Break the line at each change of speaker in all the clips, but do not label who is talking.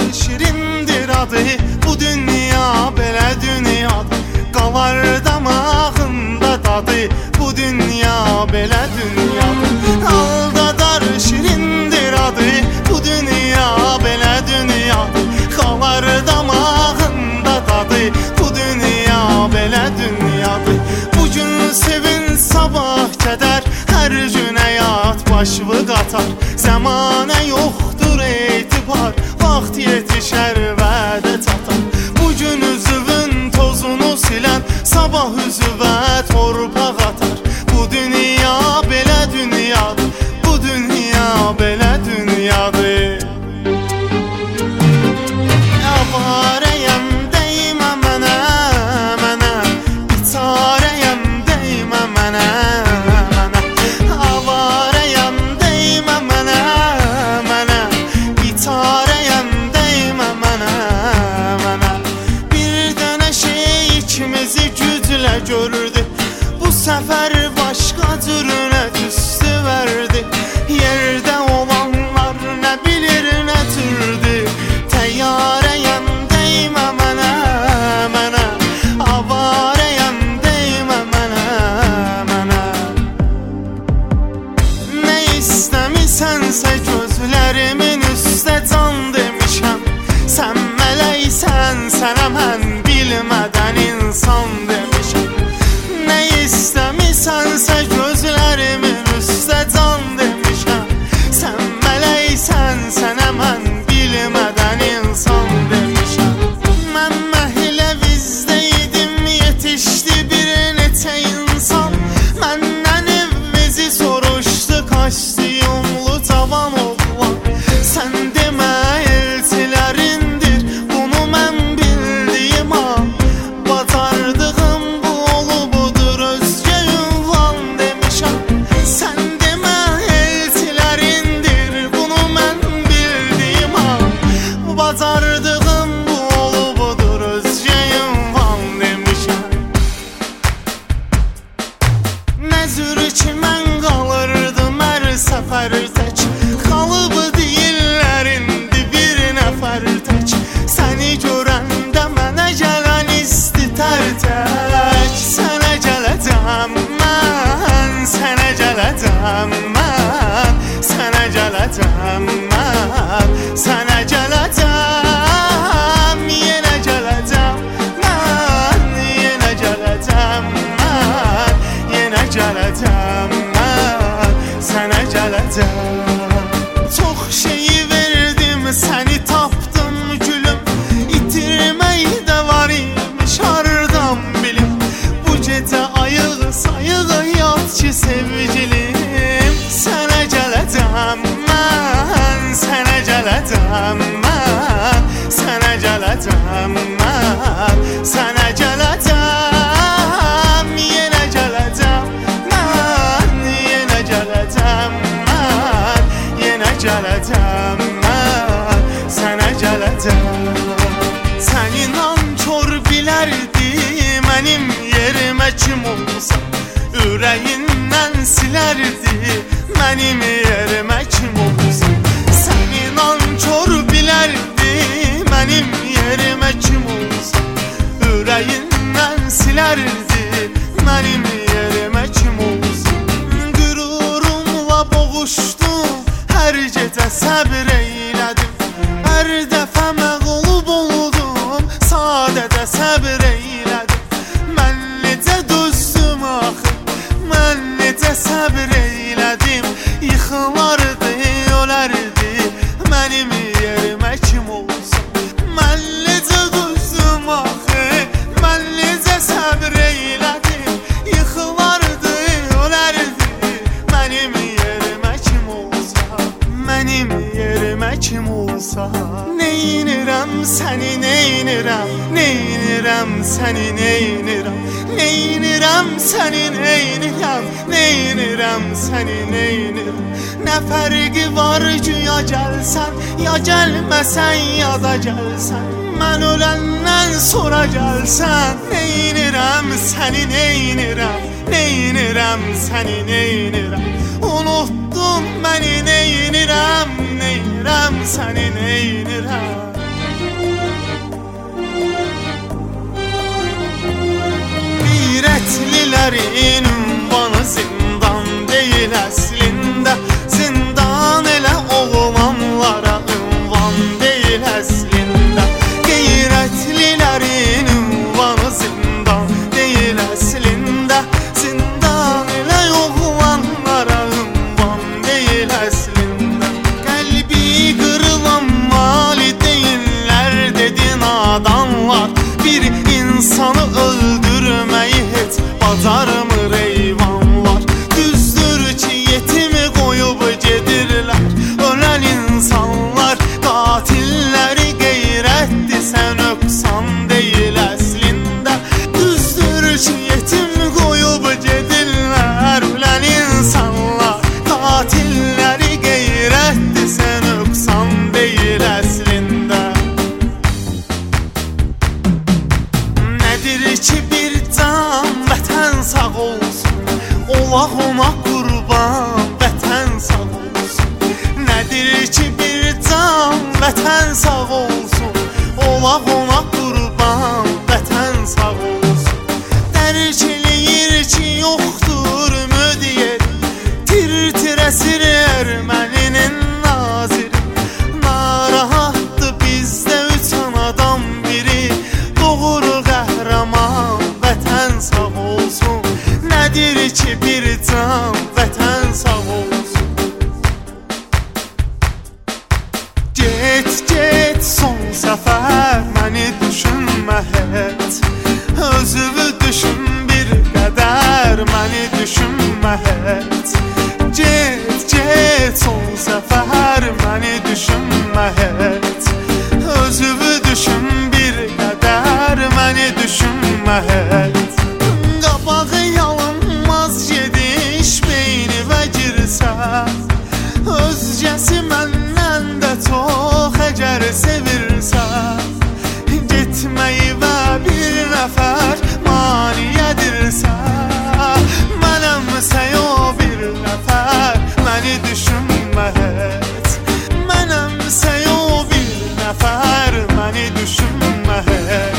şirindir adı. Bu dünya belə dünyadır, qalar damağında dadı. Bu dünya belə dünyadır, aldadar şirindir adı. Bu dünya belə dünyadır, qalar damağında dadı. Bu dünya belə dünyadır. Bugün sevin, sabah kədər, hər gün həyat başını qatar. Zəmanə yoxdur etibar, vaxt yetişər vədə çatar. Bugün üzvün tozunu silən, sabah üzvə torpaq atar. Bu dünya belə dünyadır, bu dünya belə dünyadır. Avarəyəm dəymə mənə, mənə bitarəyəm dəymə mənə, mənə avarəyəm dəymə mənə, mənə bitarəyəm dəymə mənə, mənə. Bir dənə şey ikimizi güclə gördü, bu səfər başqa cürünə tüstü verdi. Yerdə olanlar nə bilir nə türdü. Təyyarəyəm dəymə mənə, mənə avarəyəm dəymə mənə, mənə. Nə istəmisənsə gözlərimin üstə can demişəm. Sən mələksən, sənə mən bilmədən insan demişəm. Nə istəmisənsə gözlərimin üstə can demişəm. Sən mələksən, sənə mən bilmədən insan demişəm. Mən məhlə vizdəydim, yetişdi bir neçə insan. Məndən evimizi soruşdu, kostyumlu cavan oğlan. Sən demə elçilərindir, bunu mən bildiyim an. Bacardığım bu olubudur, özgə ünvan demişəm. Sən demə elçilərindir, bunu mən bildiyim an. Bacardığım bu olubudur, özgə ünvan demişəm. Nəzür ki mən qalırdım hər səfər tək, qalıbı deyirlər indi bir nəfər tək. Səni görəndə mənə gələn isti tərtək. Sənə gələcəm mən, sənə gələcəm mən, sənə gələcəm mən, sənə gələcəm, yenə gələcəm mən, yenə gələcəm mən, yenə gələcəm mən, sənə gələcəm. Çox şeyi verdim, səni tapdım gülüm, itirmək də var imiş hardan bilim. Bu gecə ayığı sayığı yat ki sevgilim. Sənə gələcəm mən, sənə gələcəm mən, sənə gələcəm mən, sənə gələcəm, yenə gələcəm mən, yenə gələcəm mən, yenə gələcəm mən, sənə gələcəm. Səni nankor bilərdi, mənim yerimə kim olsa, ürəyindən silərdi, mənim yerimə kim olsa. Səni nankor bilərdi, mənim yerimə kim olsa, ürəyindən silərdi, mənim yerimə kim olsa. Qürurumla boğuşdum, hər gecə səbr eylədim. Hər dəfə məğlub oldum, sadəcə səbr eylədim. Mən necə dözdüm axı, mən necə səbr eylədim. Yıxılardı, ölərdi, mənim yerimə kim olsa. Mən necə dözdüm axı, mən necə səbr eylədim. Yıxılardı, ölərdi, mənim yerimə kim olsa. Mənim yerimə kim olsa. Neynirəm səni, neynirəm, neynirəm səni, neynirəm, neynirəm səni, neynirəm, neynirəm səni, neynirəm. Nə fərqi var ki ya gəlsən, ya gəlməsən, ya da gəlsən. Mən öləndən sonra gəlsən. Neynirəm səni, neynirəm, neynirəm səni, neynirəm. Unuttun məni, neynirəm, neynirəm səni, neynirəm. Qeyrətlilərin ünvanı zindan deyil əslində. Zindan elə oğlanlara ünvan deyil əslində. Qeyrətlilərin ünvanı zindan deyil əslində. Zindan elə oğlanlara ünvan deyil əslində. Qəlbi qırılan valideyinlər dedi nadanlar. Bir insanı öldürməyi heç bacarmır eyvanlar. Düzdür ki yetimi qoyub gedirlər ölən insanlar. Qatilləri qeyrətdirsə nöqsan deyil əslində. Düzdür ki yetim qoyub gedirlər ölən insanlar. Qatilləri qeyrətdirsə nöqsan deyil əslində. Nədir ki bir can vətən sağ olsun, olaq ona qurban vətən sağ olsun. Nədir ki bir can vətən sağ olsun, olaq ona qurban vətən sağ olsun. Dərk eləyir ki yoxdur müdiyər, tir-tir əsir erməninin naziri. Narahatdır bizdə üç anadan biri, doğur qəhrəman vətən sağ olsun. Nədir ki bir can vətən sağ olsun. Get, get son səfər məni düşünmə heç. Özünü düşün bir qədər məni düşünmə heç. Get, get son səfər məni düşünmə heç. Özünü düşün bir qədər məni düşünmə heç. Qabağı yalınmaz gediş beynivə girsə, özgəsi məndən də çox əgər sevirsə, getməyi və bir nəfər maniyədirsə, mənəmsə yo bir nəfər məni düşünmə heç. Mənəmsə yo bir nəfər məni düşünmə heç.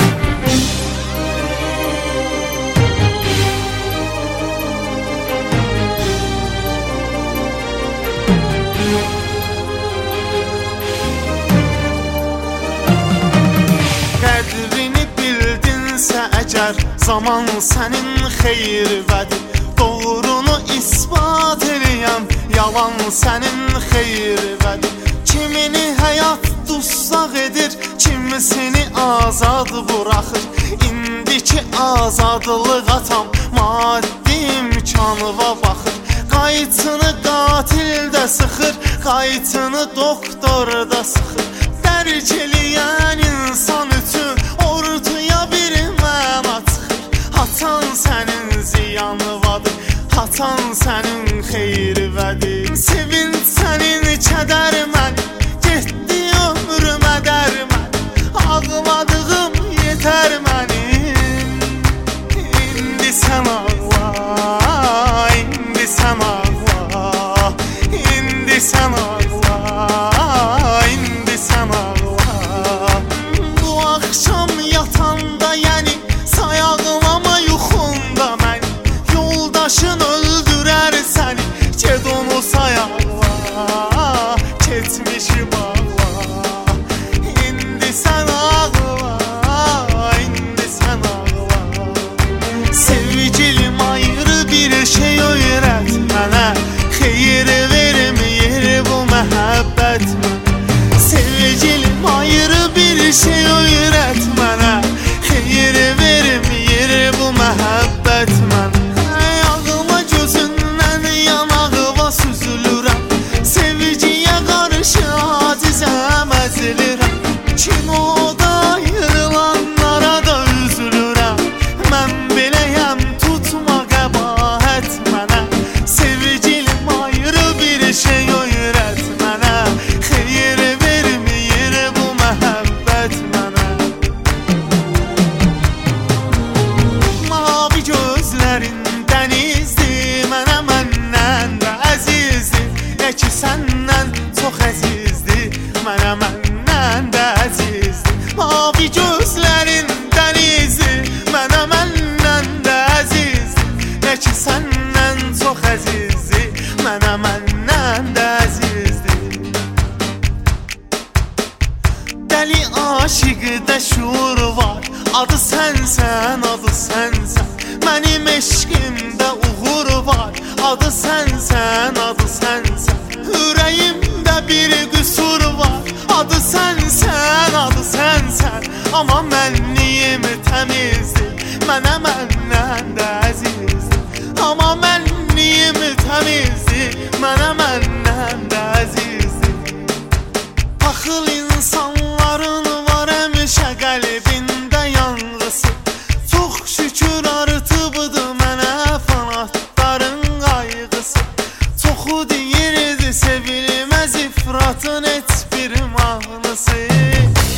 Qədrini bildinsə əgər zaman sənin xeyirvədir. Doğrunu ispat eləyəm, yalan sənin xeyirvədir. Kimini həyat dustaq edir, kimisini azad buraxır. İndiki azadlıq atam maddi imkanıva baxır. Qayıtını qatildə sıxır, qayıtını doktorda sıxır. Dərk eləyən insan üçün ortaya bir məna çıxır. Hatan sənin ziyanıvadır, hatan sənin xeyirvədir. Sevinç sənin kədər məni, getdi ömrümə dərmən. Ağladığım yetər mənim. İndi sən ağla, indi sən ağla, indi sən ağla, indi sən ağla. Bu axşam yatanda yəni sayağlama yuxunda məni. Yoldaşın öldürər səni, get onu sayağla, keçmişi bağla. İndi sən ağla, indi sən ağla. Sevgilim ayrı bir şey öyrət mənə, xeyir vermir bu məhəbbət mənə. Sevgilim ayrı bir şey öyrət mənə, xeyir vermir bu məhəbbət mənə. Ağıma gözündən yan Adı sensen, adı sensen. Ürəyimdə bir qüsur var. Adı sensen, adı sensen. Amma mənliyim təmizdir, mənə məndən də əzizdir. Amma mənliyim təmizdir, mənə məndən də əzizdir. Paxıl insanların var həmişə qəlbində yanğısı. Çox şükür artıbdı mənə fanatların qayğısı. Çoxu deyirdi sevilməz ifratın heç bir mahnısı.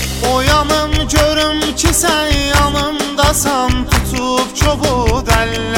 Oyanım görüm ki sən yanımdasan, tutub çobud əllər.